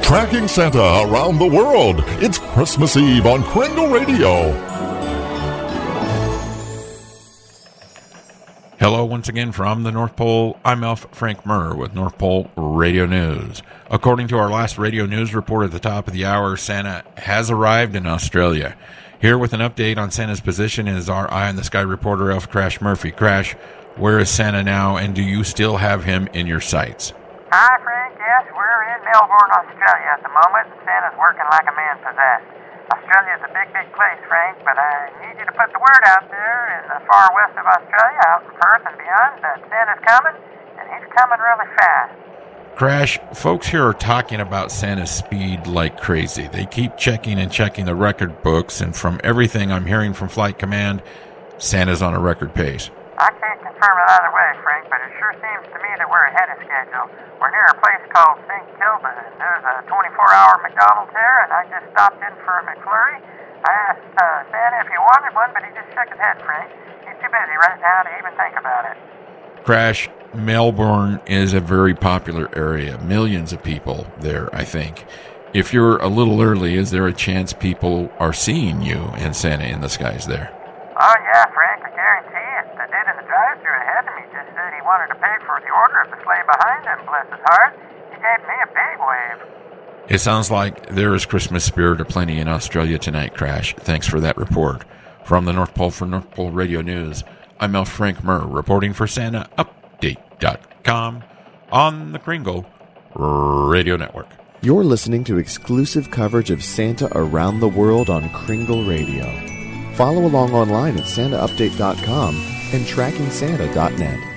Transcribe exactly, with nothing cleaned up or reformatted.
Tracking Santa around the world. It's Christmas Eve on Kringle Radio. Hello once again from the North Pole. I'm Elf Frank Murr with North Pole Radio News. According to our last radio news report at the top of the hour, Santa has arrived in Australia. Here with an update on Santa's position is our Eye in the Sky reporter, Elf Crash Murphy. Crash, where is Santa now, and do you still have him in your sights? Hi, Frank. Yes, we're in Melbourne, Australia at the moment, and Santa's working like a man possessed. Australia's a big, big place, Frank, but I need you to put the word out there in the far west of Australia, out in Perth and beyond, that Santa's coming, and he's coming really fast. Crash, folks here are talking about Santa's speed like crazy. They keep checking and checking the record books, and from everything I'm hearing from Flight Command, Santa's on a record pace. I can't confirm it either way, Frank, but it sure seems to me that we're ahead of schedule. We're near a place called Saint Kilda, and there's a twenty-four hour McDonald's here, and I just stopped in for a McFlurry. I asked uh, Santa if he wanted one, but he just shook his head, Frank. He's too busy right now to even think about it. Crash, Melbourne is a very popular area. Millions of people there, I think. If you're a little early, is there a chance people are seeing you and Santa in the skies there? Oh, yeah, Frank, I guarantee it. The dude in the drive-thru ahead of me just said he wanted to pay for the order of the sleigh behind him, bless his heart. He gave me a big wave. It sounds like there is Christmas spirit aplenty in Australia tonight, Crash. Thanks for that report. From the North Pole for North Pole Radio News, I'm Elf Frank Murr, reporting for Santa Update dot com on the Kringle Radio Network. You're listening to exclusive coverage of Santa around the world on Kringle Radio. Follow along online at Santa Update dot com and Tracking Santa dot net.